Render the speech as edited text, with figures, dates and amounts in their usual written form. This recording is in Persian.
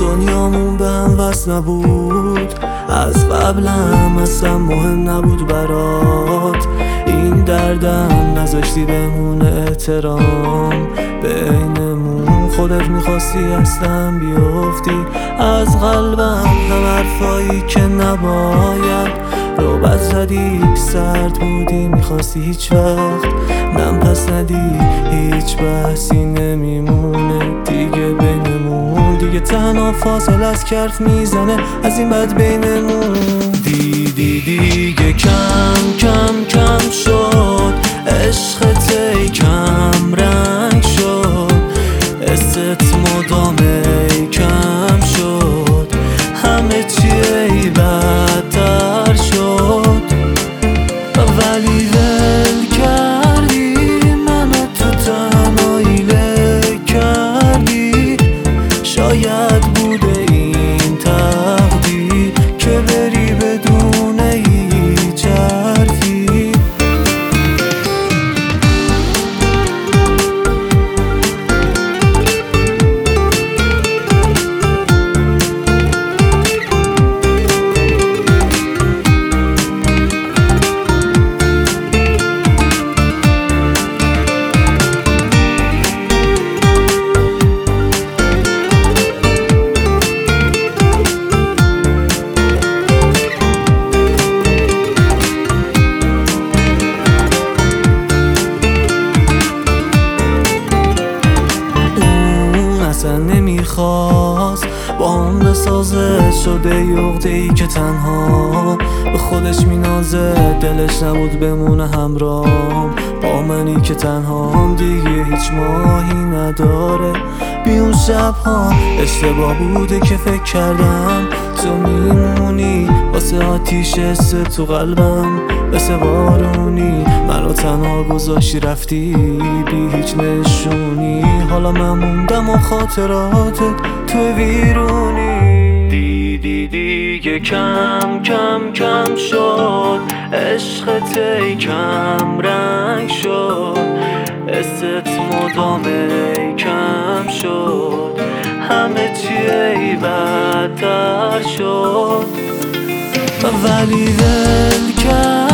دنیامون به هم وصل نبود، از قبلم اصلا مهم نبود برات. این دردم نذاشتی بمونه احترام بینمون، خودت میخواستی اصلا بیفتی از قلبم. هم حرفایی که نباید رو بد زدی، سرد بودی میخواستی هیچ وقت نم پس ندی. هیچ بحثی نمیمونه دیگه بینمون، دیگه تنها فاصله از کرف میزنه از این بد بینمون. دیگه کم کم کم شد عشقت، ای کم رنگ شد است مدام، ای کم شد همه چی ای بدتر شد. ولی ول کردی منو تو تنهایی له کردی، شاید بوده این تقدیر که بری بدون هیچ حرفی. اصلا نمیخواست با هم بسازه، شده یه عقده‌ای که تنها به خودش مینازه. دلش نبود بمونه همراهم با منی که تنهام، دیگه هیچ ماهی نداره. بی اون شبها اشتباه بوده که فکر کردم تو میمونی واسه آتیش تو قلبم، مثل بارونی منو تنها گذاشتی رفتی بی هیچ نشونی. حالا من موندم و خاطرات تو ویرونی. دیگه کم کم کم شد عشقت، ای کم رنگ شد است مدام، ای کم شد همه چی ای بدتر شد. ولی ول کرد